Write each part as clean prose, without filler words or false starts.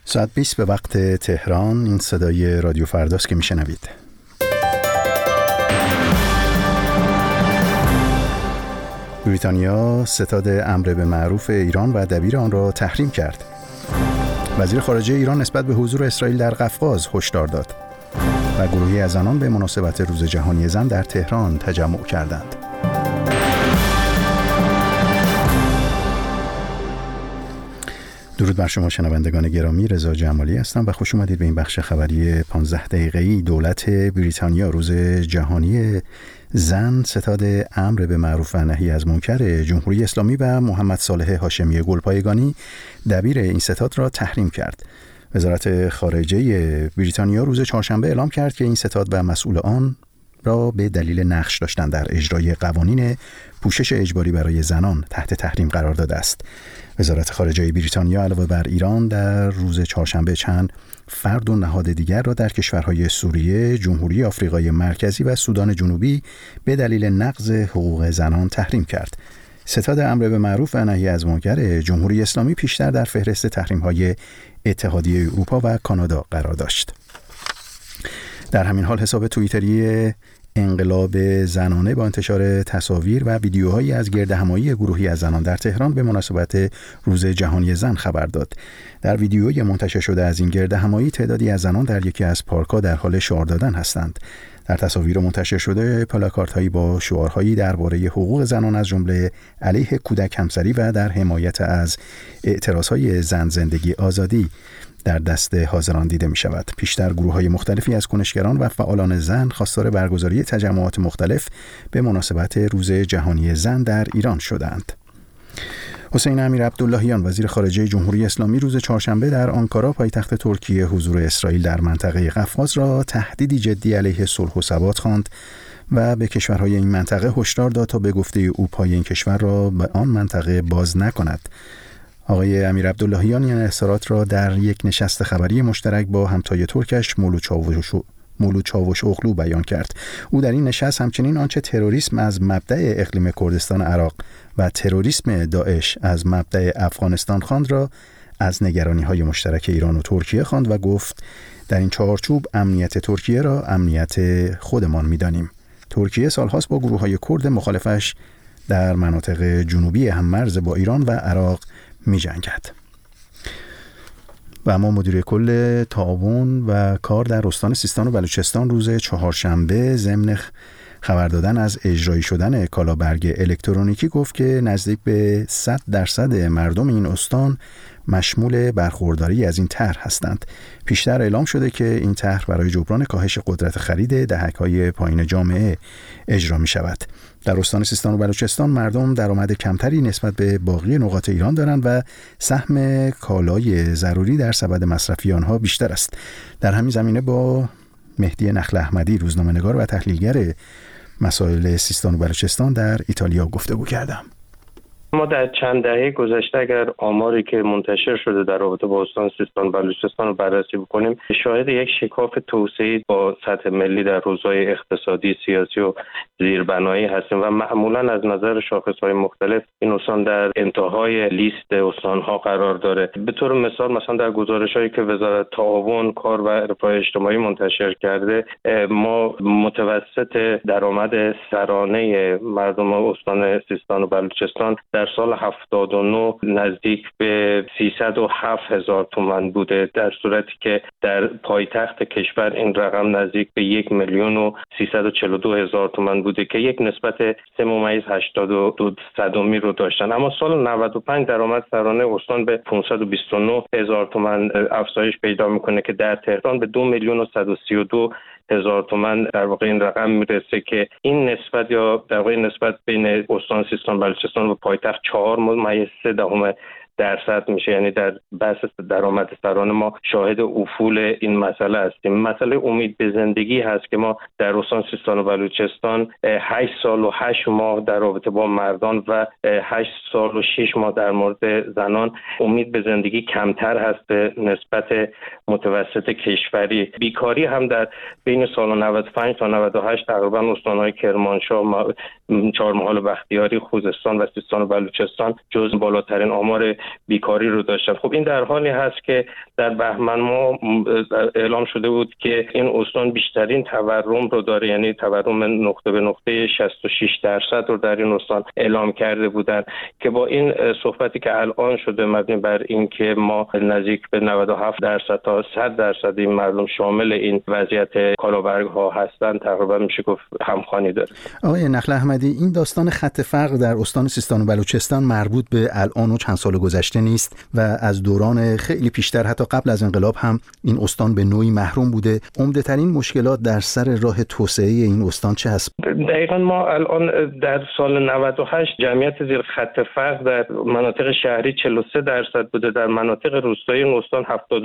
ساعت 20 به وقت تهران. این صدای رادیو فرداست که میشنوید. بریتانیا ستاد امر به معروف ایران و دبیر آن را تحریم کرد. وزیر خارجه ایران نسبت به حضور اسرائیل در قفقاز هشدار داد و گروهی از زنان به مناسبت روز جهانی زن در تهران تجمع کردند. درود بر شما شنوندگان گرامی، رضا جمالی هستم و خوش اومدید به این بخش خبری 15 دقیقه‌ای. دولت بریتانیا روز جهانی زن ستاد امر به معروف و نهی از منکر جمهوری اسلامی و محمد صالح هاشمی گلپایگانی دبیر این ستاد را تحریم کرد. وزارت خارجه بریتانیا روز چهارشنبه اعلام کرد که این ستاد و مسئول آن را به دلیل نقش داشتن در اجرای قوانین پوشش اجباری برای زنان تحت تحریم قرار داده است. وزارت خارجه بریتانیا علاوه بر ایران در روز چهارشنبه چند فرد و نهاد دیگر را در کشورهای سوریه، جمهوری آفریقای مرکزی و سودان جنوبی به دلیل نقض حقوق زنان تحریم کرد. ستاد امر به معروف و نهی از منکر جمهوری اسلامی پیشتر در فهرست تحریم‌های اتحادیه اروپا و کانادا قرار داشت. در همین حال حساب توییتری انقلاب زنانه با انتشار تصاویر و ویدیوهایی از گردهمایی گروهی از زنان در تهران به مناسبت روز جهانی زن خبر داد. در ویدیوی منتشر شده از این گردهمایی تعدادی از زنان در یکی از پارک‌ها در حال شعار دادن هستند. در تصاویر منتشر شده پلاکاردهایی با شعارهایی درباره حقوق زنان از جمله علیه کودک همسری و در حمایت از اعتراضهای زن زندگی آزادی در دست حاضران دیده می شود. پیشتر گروه‌های مختلفی از کنشگران و فعالان زن خواستار برگزاری تجمعات مختلف به مناسبت روز جهانی زن در ایران شدند. حسین امیرعبداللهیان وزیر خارجه جمهوری اسلامی روز چهارشنبه در آنکارا پایتخت ترکیه حضور اسرائیل در منطقه قفقاز را تهدیدی جدی علیه صلح و ثبات خواند و به کشورهای این منطقه هشدار داد تا به گفته او پای این کشور را به آن منطقه باز نکند. آقای امیرعبداللهیان این اظهارات را در یک نشست خبری مشترک با همتای ترکش مولود چاوشوغلو بیان کرد. او در این نشست همچنین آنچه تروریسم از مبدأ اقلیم کردستان عراق و تروریسم داعش از مبدأ افغانستان خواند را از نگرانی‌های مشترک ایران و ترکیه خواند و گفت در این چارچوب امنیت ترکیه را امنیت خودمان می‌دانیم. ترکیه سال‌هاست با گروه‌های کرد مخالفش در مناطق جنوبی هم‌مرز با ایران و عراق می‌جنگد. و اما مدیر کل تعاون و کار در استان سیستان و بلوچستان روز چهارشنبه ضمن خبر دادن از اجرایی شدن کالابرگ الکترونیکی گفت که نزدیک به 100% مردم این استان مشمول برخورداری از این طرح هستند. پیشتر اعلام شده که این طرح برای جبران کاهش قدرت خرید دهک‌های پایین جامعه اجرا می شود. در استان سیستان و بلوچستان مردم درآمد کمتری نسبت به باقی نقاط ایران دارند و سهم کالای ضروری در سبد مصرفی آنها بیشتر است. در همین زمینه با مهدی نخل احمدی روزنامه‌نگار و تحلیلگر مسائل سیستان و بلوچستان در ایتالیا گفتگو کردم. ما در چند دهه گذشته اگر آماری که منتشر شده در رابطه با استان سیستان و بلوچستان رو بررسی بکنیم، شاهد یک شکاف توسعه با سطح ملی در حوزه‌های اقتصادی، سیاسی و زیربنایی هستیم و معمولا از نظر شاخص‌های مختلف این استان در انتهای لیست استان‌ها قرار داره. به طور مثال مثلا در گزارش‌هایی که وزارت تعاون، کار و رفاه اجتماعی منتشر کرده، ما متوسط درآمد سرانه مردم استان سیستان و بلوچستان در سال 79 نزدیک به 307,000 تومان بوده، در صورتی که در پایتخت کشور این رقم نزدیک به 1,342,000 تومان بوده که یک نسبت 3.82 رو داشتن. اما سال 95 درآمد سرانه استان به 529,000 تومان افزایش پیدا میکنه که در تهران به 2,132,000 تومان در واقع این رقم میرسه که این نسبت یا در واقع نسبت بین استان سیستان بلوچستان و پایتخت 4.3% میشه. یعنی در بحث درآمد سرانه ما شاهد افول این مسئله هستیم. مسئله امید به زندگی هست که ما در استان سیستان و بلوچستان 8 سال و 8 ماه در رابطه با مردان و 8 سال و 6 ماه در مورد زنان امید به زندگی کمتر هست به نسبت متوسط کشوری. بیکاری هم در بین سال 95 تا 98 تقریبا استان‌های کرمانشاه، چهارمحال بختیاری، خوزستان و سیستان و بلوچستان جزو بالاترین آمار بیکاری رو داشتن. خب این در حالی هست که در بهمن ماه اعلام شده بود که این استان بیشترین تورم رو داره، یعنی تورم نقطه به نقطه 66% رو در این استان اعلام کرده بودن که با این صحبتی که الان شده مبنی بر اینکه ما نزدیک به 97% تا 100% این مردم شامل این وضعیت کالابرگ ها هستن، تقریبا میشه گفت همخوانی داره. آقای نخل احمدی، این داستان خط فقر در استان سیستان و بلوچستان مربوط به الان و چند سال گذشته نیست و از دوران خیلی پیشتر حتی قبل از انقلاب هم این استان به نوعی محروم بوده. عمده ترین مشکلات در سر راه توسعه این استان چه هست؟ دقیقاً ما الان در سال 98 جمعیت زیر خط فقر در مناطق شهری 43% بوده، در مناطق روستایی این استان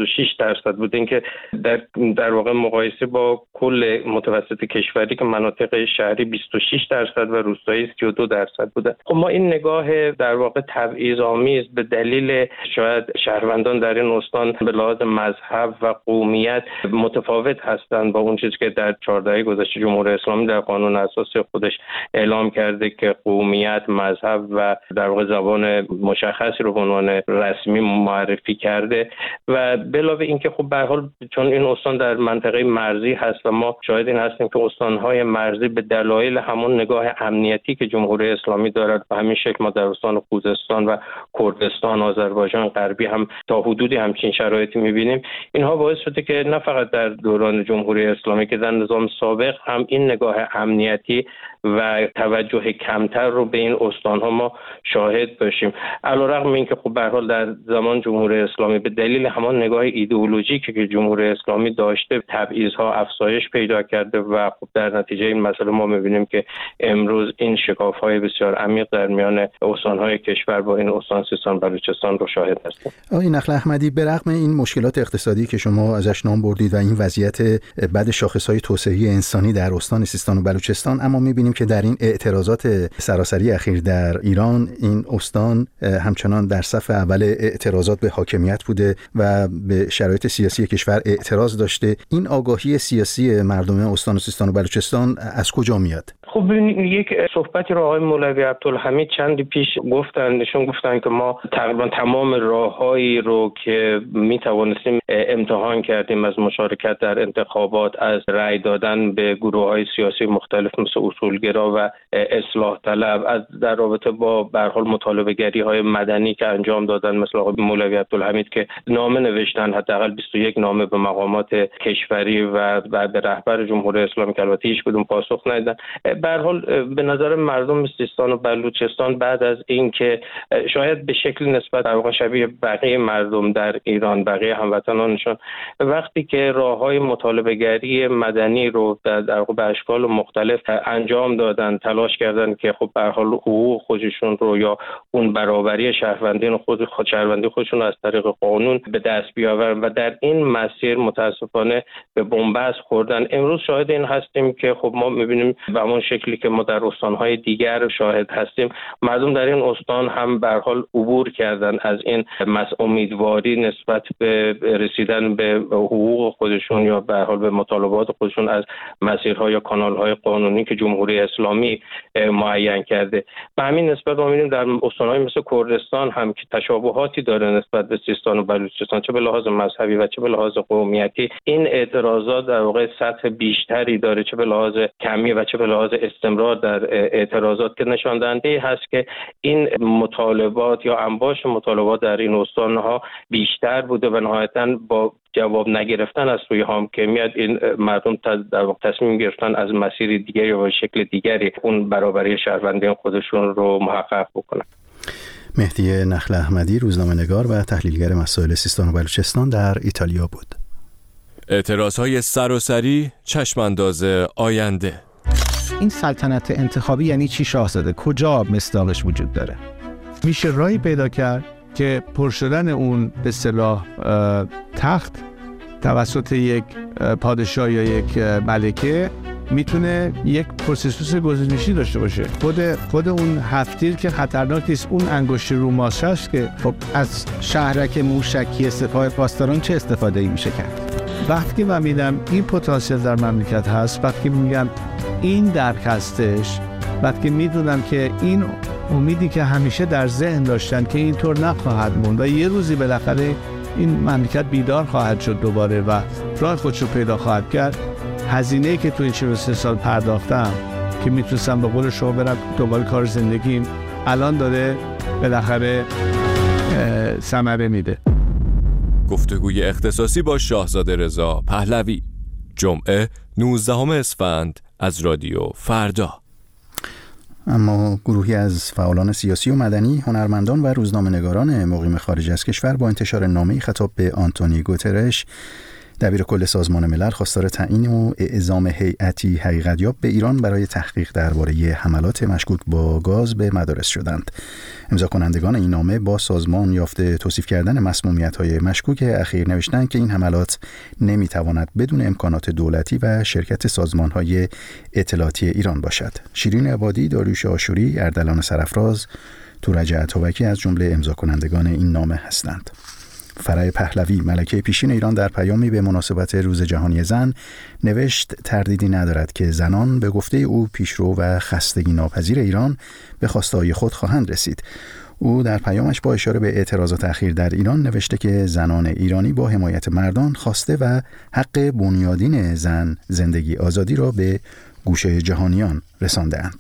76% بوده. این که در واقع مقایسه با کل متوسط کشوری که مناطق شهری 26% و روستایی 32% بوده. خب ما این نگاه در واقع تبعیض‌آمیز به دلیل شاید شهروندان در این استان به لحاظ مذهب و قومیت متفاوت هستند با اون چیزی که در 14 گذشته جمهوری اسلامی در قانون اساسی خودش اعلام کرده که قومیت، مذهب و در واقع زبان مشخصی رو به عنوان رسمی معرفی کرده. و به علاوه اینکه خب به هر حال چون این استان در منطقه مرزی هست و ما شاهد این هستیم که استان‌های مرزی به دلایل همون نگاه امنیتی که جمهوری اسلامی دارد به همین شکل ما در استان خوزستان و کردستان، آذربایجان غربی هم تا حدودی همچین شرایطی می‌بینیم. اینها باعث شده که نه فقط در دوران جمهوری اسلامی که در نظام سابق هم این نگاه امنیتی و توجه کمتر رو به این استان‌ها ما شاهد باشیم. علیرغم اینکه خب به هر حال در زمان جمهوری اسلامی به دلیل همان نگاه ایدئولوژیکی که جمهوری اسلامی داشته تبعیض‌ها افزایش پیدا کرده و خب در نتیجه این مسئله ما می‌بینیم که امروز این شکاف‌های بسیار عمیق در میان استان‌های کشور با این استان سیستان بلوچستان رو شاهد هستیم. آقای نخل احمدی، به رغم این مشکلات اقتصادی که شما ازش نام بردید و این وضعیت بد شاخص‌های توسعه‌ای انسانی در استان سیستان و بلوچستان، اما می‌بینیم که در این اعتراضات سراسری اخیر در ایران این استان همچنان در صف اول اعتراضات به حاکمیت بوده و به شرایط سیاسی کشور اعتراض داشته. این آگاهی سیاسی مردم استان سیستان و بلوچستان از کجا میاد؟ خب یک صحبتی رو آقای مولوی عبدالحمید چندی پیش گفتن که ما تقریبا تمام راههایی رو که می توانستیم امتحان کردیم، از مشارکت در انتخابات، از رأی دادن به گروه‌های سیاسی مختلف مثل اصولگرا و اصلاح طلب، از در رابطه با به هر حال مطالبه‌گری‌های مدنی که انجام دادن مثل آقای مولوی عبدالحمید که نامه نوشتن، حداقل 21 نامه به مقامات کشوری و به رهبر جمهوری اسلامی که البته هیچ کدوم پاسخ ندادن. به هر حال به نظر مردم سیستان و بلوچستان بعد از اینکه شاید به شکل نسبت در واقع شبیه بقیه مردم در ایران، بقیه هموطنانشون، وقتی که راه‌های مطالبه‌گری مدنی رو در واقع به اشکال مختلف انجام دادن، تلاش کردن که خب به هر حال حقوق خودشون رو یا اون برابری شهروندی خودشون از طریق قانون به دست بیاورن و در این مسیر متاسفانه به بنبست خوردن. امروز شاهد این هستیم که خب ما می‌بینیم به همون شکلی که ما در استان‌های دیگر شاهد هستیم، مردم در این استان هم به هر حال عبور کردن از این امیدواری نسبت به رسیدن به حقوق خودشون یا به هر حال به مطالبات خودشون از مسیرها یا کانال‌های قانونی که جمهوری اسلامی معین کرده. به همین نسبت ما می‌بینیم در استان‌های مثل کردستان هم که تشابهاتی داره نسبت به سیستان و بلوچستان، چه به لحاظ مذهبی و چه به لحاظ قومیتی، این اعتراضات در واقع سطح بیشتری داره، چه به لحاظ کمی و چه به لحاظ استمرار در اعتراضات، که نشان دهنده هست که این مطالبات یا انباش مطالبات در این استان‌ها بیشتر بوده و نهایتاً با جواب نگرفتن از سوی حاکمیت این مردم در واقع تصمیم گرفتن از مسیر دیگری و شکل دیگری اون برابری شهروندی خودشون رو محقق بکنن. مهدی نخل احمدی، روزنامه‌نگار و تحلیلگر مسائل سیستان و بلوچستان در ایتالیا بود. اعتراضهای سراسری، چشمانداز آینده. این سلطنت انتخابی یعنی چی شاهزاده؟ کجا مصداقش وجود داره؟ میشه راهی پیدا کرد که پر شدن اون به اصطلاح تخت توسط یک پادشاه یا یک ملکه میتونه یک پروسس گزینشی داشته باشه. خود اون هفت‌تیر که خطرناک نیست، اون انگشت روماسه است که خب از شهرک موشکی سپاه پاسداران چه استفاده‌ای میشه کرد. وقتی که من میدم این پتانسیل در مملکت هست، وقتی میگم این درک هستش، وقتی میدونم که این امیدی که همیشه در ذهن داشتن که اینطور نخواهد موند و یه روزی بالاخره این مملکت بیدار خواهد شد دوباره و راه خودش رو پیدا خواهد کرد. هزینه‌ای که تو این 43 سال پرداختم که میتونستم به قول شما برم دوباره کار زندگیم، الان داره بالاخره ثمره میده. گفتگوی اختصاصی با شاهزاده رضا پهلوی، جمعه 19 اسفند از رادیو فردا. اما گروهی از فعالان سیاسی و مدنی، هنرمندان و روزنامه‌نگاران مقیم خارج از کشور با انتشار نامه‌ای خطاب به آنتونیو گوترش، دبیر کل سازمان ملل، خواستار تعیین و اعزام هیئتی حقیقت‌یاب به ایران برای تحقیق درباره حملات مشکوک با گاز به مدارس شدند. امضا کنندگان این نامه با سازمان یافته توصیف کردن مسمومیت‌های مشکوک اخیر نوشتند که این حملات نمی‌تواند بدون امکانات دولتی و شرکت سازمان‌های اطلاعاتی ایران باشد. شیرین عبادی، داریوش آشوری، اردلان سرافراز، تورج اتابکی از جمله امضا کنندگان این نامه هستند. فرای پهلوی، ملکه پیشین ایران، در پیامی به مناسبت روز جهانی زن نوشت تردیدی ندارد که زنان به گفته او پیشرو و خستگی ناپذیر ایران به خواسته‌های خود خواهند رسید. او در پیامش با اشاره به اعتراضات اخیر در ایران نوشته که زنان ایرانی با حمایت مردان خواسته و حق بنیادین زن زندگی آزادی را به گوش جهانیان رسانده‌اند.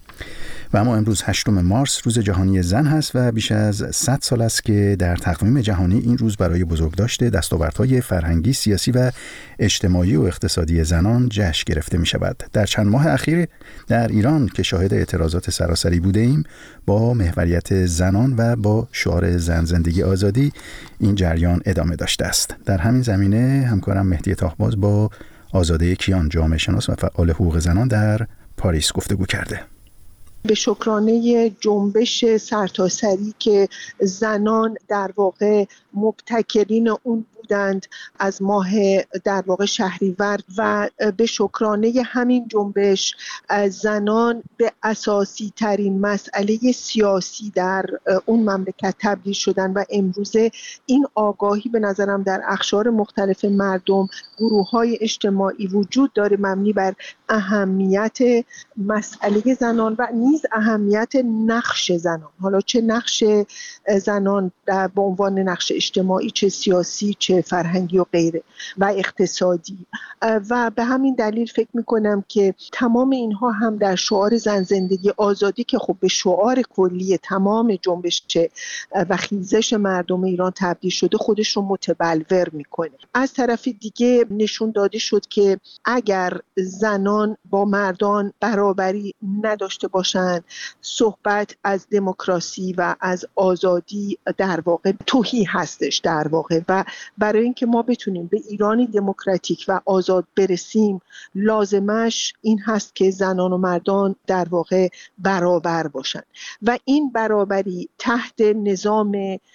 و اما امروز 8 مارس روز جهانی زن هست و بیش از 100 سال است که در تقویم جهانی این روز برای بزرگداشت دستاوردهای فرهنگی، سیاسی و اجتماعی و اقتصادی زنان جشن گرفته می شود. در چند ماه اخیر در ایران که شاهد اعتراضات سراسری بوده ایم، با محوریت زنان و با شعار زن زندگی آزادی این جریان ادامه داشته است. در همین زمینه همکارم مهدی تاهباز با آزاده کیان، جامعه شناس و فعال حقوق زنان در پاریس گفتگو کرده. به شکرانه جنبش سرتاسری که زنان در واقع مبتکرین اون بودند از ماه در واقع شهریور و به شکرانه همین جنبش زنان به اساسی ترین مسئله سیاسی در اون مملکت تبدیل شدن و امروزه این آگاهی به نظرم در اقشار مختلف مردم، گروه‌های اجتماعی وجود داره مبنی بر اهمیت مسئله زنان و نیز اهمیت نقش زنان. حالا چه نقش زنان به عنوان نقش اجتماعی، چه سیاسی، چه فرهنگی و غیره و اقتصادی. و به همین دلیل فکر میکنم که تمام اینها هم در شعار زن زندگی آزادی که خب به شعار کلی تمام جنبش و خیزش مردم ایران تبدیل شده خودش رو متبلور میکنه. از طرف دیگه نشون داده شد که اگر زنان با مردان برابری نداشته باشند، صحبت از دموکراسی و از آزادی در واقع تهی هستش در واقع. و برای اینکه ما بتونیم به ایرانی دموکراتیک و آزاد برسیم لازمش این هست که زنان و مردان در واقع برابر باشن و این برابری تحت نظام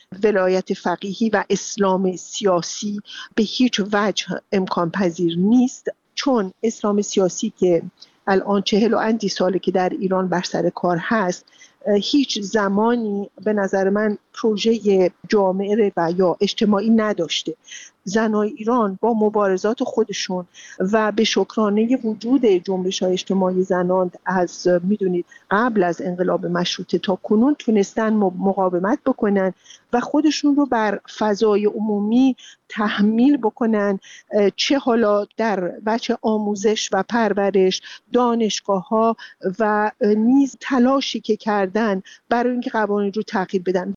ولایت فقیهی و اسلام سیاسی به هیچ وجه امکان پذیر نیست، چون اسلام سیاسی که الان 40 و اندی ساله که در ایران بر سر کار هست هیچ زمانی به نظر من پروژه جامعه و یا اجتماعی نداشته. زنای ایران با مبارزات خودشون و به شکرانه وجود جنبش‌های اجتماعی زنان از میدونید قبل از انقلاب مشروطه تا کنون تونستن مقاومت بکنن و خودشون رو بر فضای عمومی تحمیل بکنن، چه حالا در بچه آموزش و پرورش، دانشگاه‌ها و نیز تلاشی که کردن برای اینکه قوانین رو تغییر بدن.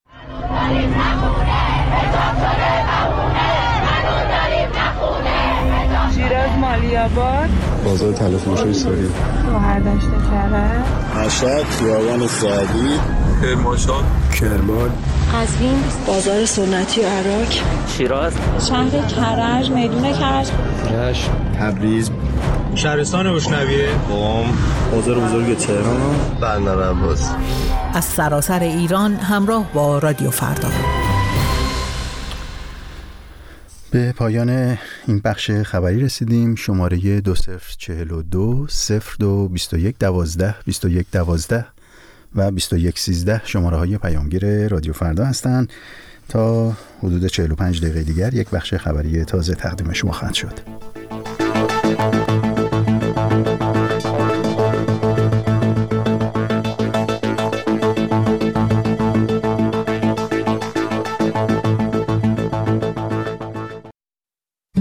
شیراز مالی‌آباد، بازار تلفروشی سوری، شهردشت کرج، مشهد، خیابان سعدی، کرمانشاه، کرمان، قزوین، بازار سنتی و عراق، شیراز، شهر کرج، میدون کرج، رشت، تبریز، شهرستان بشنویه، قم، بازار بزرگ تهران، بندر عباس. از سراسر ایران همراه با رادیو فردا. به پایان این بخش خبری رسیدیم. شماره 2042 02 21 12 21 12 و 21 13 شماره های پیامگیر رادیو فردا هستند. تا حدود 45 دقیقه دیگر یک بخش خبری تازه تقدیم شما خواهد شد.